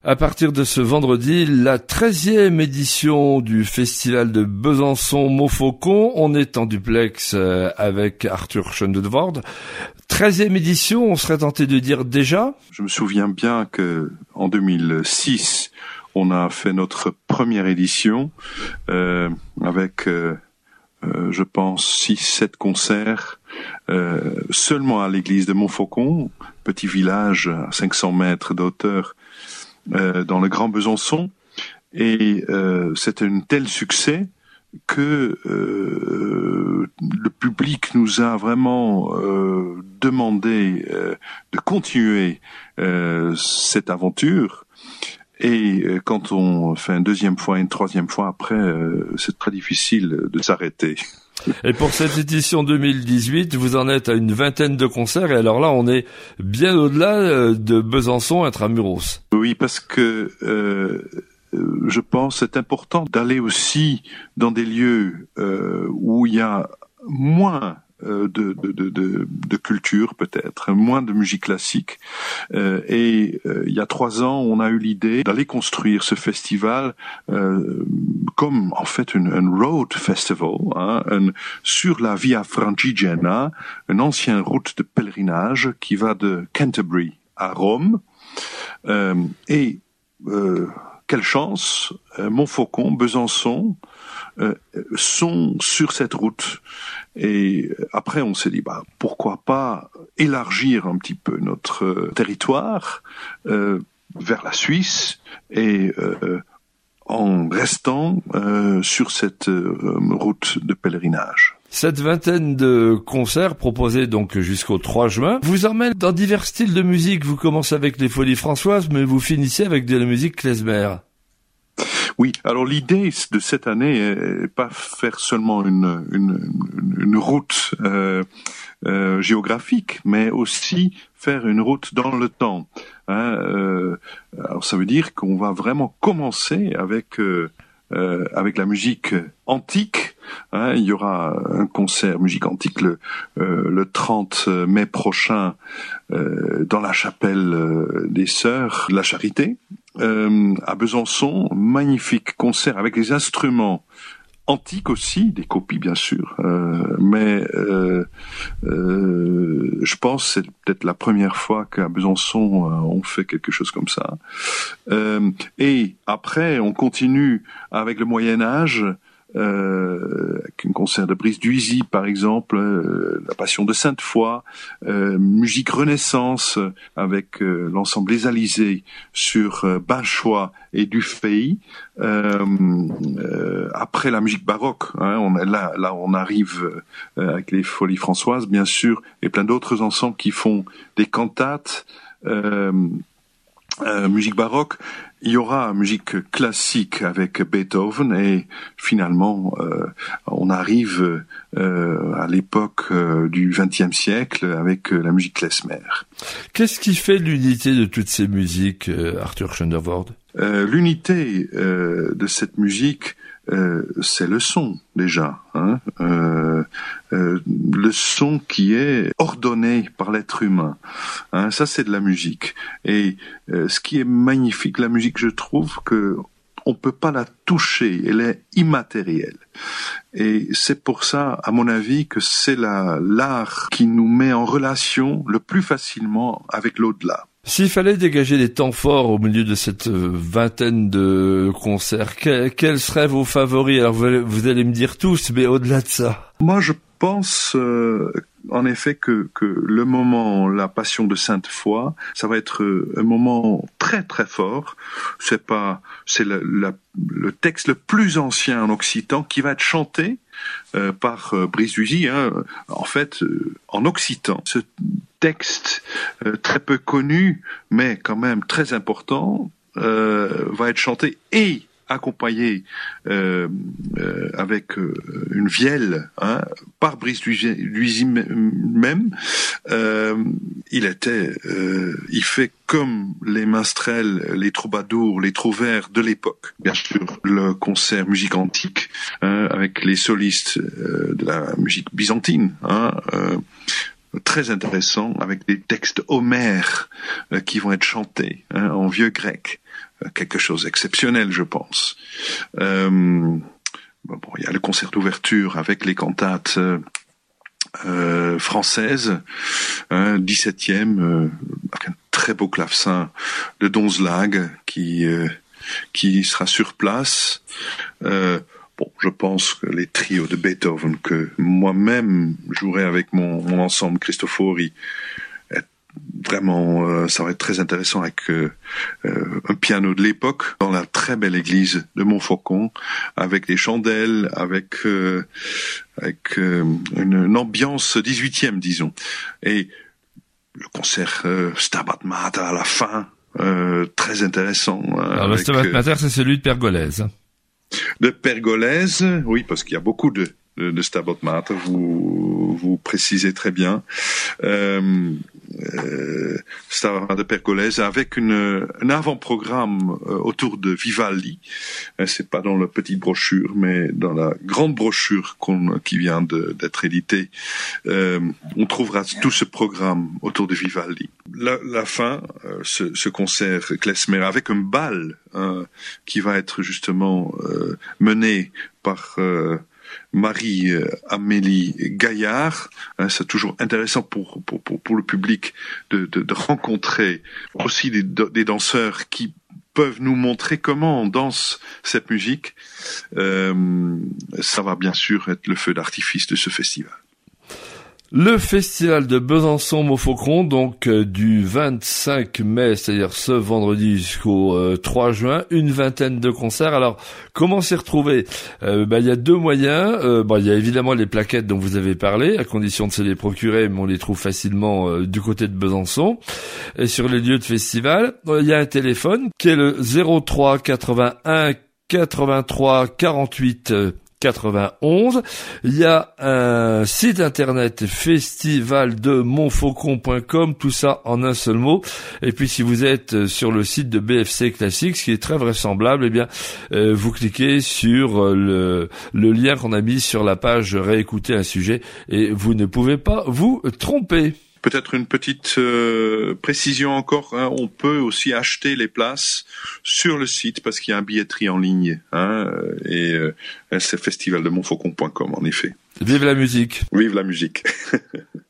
À partir de ce vendredi, la 13e édition du festival de Besançon-Montfaucon. On est en duplex avec Arthur Schoendevoort. 13e édition, on serait tenté de dire déjà. Je me souviens bien que en 2006, on a fait notre première édition avec, je pense, 6-7 concerts seulement à l'église de Montfaucon, petit village à 500 mètres de hauteur dans le Grand Besançon. Et c'était un tel succès que le public nous a vraiment demandé de continuer cette aventure. Et quand on fait une deuxième fois, une troisième fois après, c'est très difficile de s'arrêter. Et pour cette édition 2018, vous en êtes à une vingtaine de concerts, et alors là, on est bien au-delà de Besançon intramuros. Oui, parce que je pense que c'est important d'aller aussi dans des lieux où il y a moins de culture peut-être, moins de musique classique. Et il y a 3 ans, on a eu l'idée d'aller construire ce festival comme en fait un road festival, sur la Via Francigena, une ancienne route de pèlerinage qui va de Canterbury à Rome. Et quelle chance, Montfaucon, Besançon sont sur cette route. Et après, on s'est dit, pourquoi pas élargir un petit peu notre territoire vers la Suisse et en restant sur cette route de pèlerinage. Cette vingtaine de concerts proposés donc jusqu'au 3 juin vous emmène dans divers styles de musique. Vous commencez avec les Folies Françoises, mais vous finissez avec de la musique klezmer. Oui, alors l'idée de cette année est pas faire seulement une route géographique, mais aussi faire une route dans le temps. Alors ça veut dire qu'on va vraiment commencer avec la musique antique. Il y aura un concert musique antique le 30 mai prochain dans la chapelle des Sœurs de la Charité à Besançon. Magnifique concert avec des instruments antiques aussi, des copies bien sûr, mais je pense que c'est peut-être la première fois qu'à Besançon on fait quelque chose comme ça. Et après on continue avec le Moyen-Âge, avec un concert de Brice Duisy par exemple, la Passion de Sainte-Foy, musique Renaissance avec l'ensemble Les Alizés sur Binchois et Dufay. Après la musique baroque, là on arrive avec les Folies Françoises bien sûr, et plein d'autres ensembles qui font des cantates. Musique baroque, il y aura musique classique avec Beethoven, et finalement on arrive à l'époque du XXe siècle avec la musique klezmer. Qu'est-ce qui fait l'unité de toutes ces musiques, Arthur Schoendevoort? L'unité de cette musique, c'est le son déjà, le son qui est ordonné par l'être humain, ça c'est de la musique. Et ce qui est magnifique, la musique, je trouve que on peut pas la toucher, elle est immatérielle. Et c'est pour ça, à mon avis, que c'est l'art qui nous met en relation le plus facilement avec l'au-delà. S'il fallait dégager des temps forts au milieu de cette vingtaine de concerts, quels seraient vos favoris? Alors vous allez me dire tous, mais au-delà de ça. Moi, je pense en effet que le moment, la Passion de Sainte-Foy, ça va être un moment très très fort. C'est le texte le plus ancien en occitan qui va être chanté par Brice Duisy, en fait en occitan. Ce texte très peu connu, mais quand même très important, va être chanté et accompagné avec une vielle par Brice Duisy même. Il fait comme les minstrels, les troubadours, les trouvères de l'époque. Bien sûr, le concert musique antique avec les solistes de la musique byzantine, très intéressant, avec des textes homères qui vont être chantés en vieux grec. quelque chose d'exceptionnel, je pense. Il y a le concert d'ouverture avec les cantates françaises, 17e, avec un très beau clavecin de Donzlag qui sera sur place. Je pense que les trios de Beethoven que moi-même jouerai avec mon ensemble Cristofori, vraiment, ça va être très intéressant avec un piano de l'époque dans la très belle église de Montfaucon, avec des chandelles, avec une ambiance 18e, disons. Et le concert Stabat Mater à la fin, très intéressant. Alors le Stabat Mater, c'est celui de Pergolèse. De Pergolèse, oui, parce qu'il y a beaucoup de Stabat Mater, vous précisez très bien. Stabat Mater de Pergolèse avec un avant-programme autour de Vivaldi. C'est pas dans la petite brochure, mais dans la grande brochure qui vient d'être éditée. On trouvera tout ce programme autour de Vivaldi. La fin, ce concert klezmer avec un bal qui va être justement mené par Marie-Amélie Gaillard. C'est toujours intéressant pour le public de rencontrer aussi des danseurs qui peuvent nous montrer comment on danse cette musique. Ça va bien sûr être le feu d'artifice de ce festival. Le festival de Besançon-Montfaucon, donc du 25 mai, c'est-à-dire ce vendredi jusqu'au 3 juin, une vingtaine de concerts. Alors, comment s'y retrouver ? Il y a deux moyens. Il y a évidemment les plaquettes dont vous avez parlé, à condition de se les procurer, mais on les trouve facilement du côté de Besançon. Et sur les lieux de festival, il y a un téléphone qui est le 03 81 83 48 91. Il y a un site internet festivaldemontfaucon.com, tout ça en un seul mot. Et puis si vous êtes sur le site de BFC Classics, ce qui est très vraisemblable, vous cliquez sur le lien qu'on a mis sur la page réécouter un sujet et vous ne pouvez pas vous tromper. Peut-être une petite précision encore, on peut aussi acheter les places sur le site parce qu'il y a une billetterie en ligne, c'est festivaldemontfaucon.com en effet. Vive la musique. Vive la musique.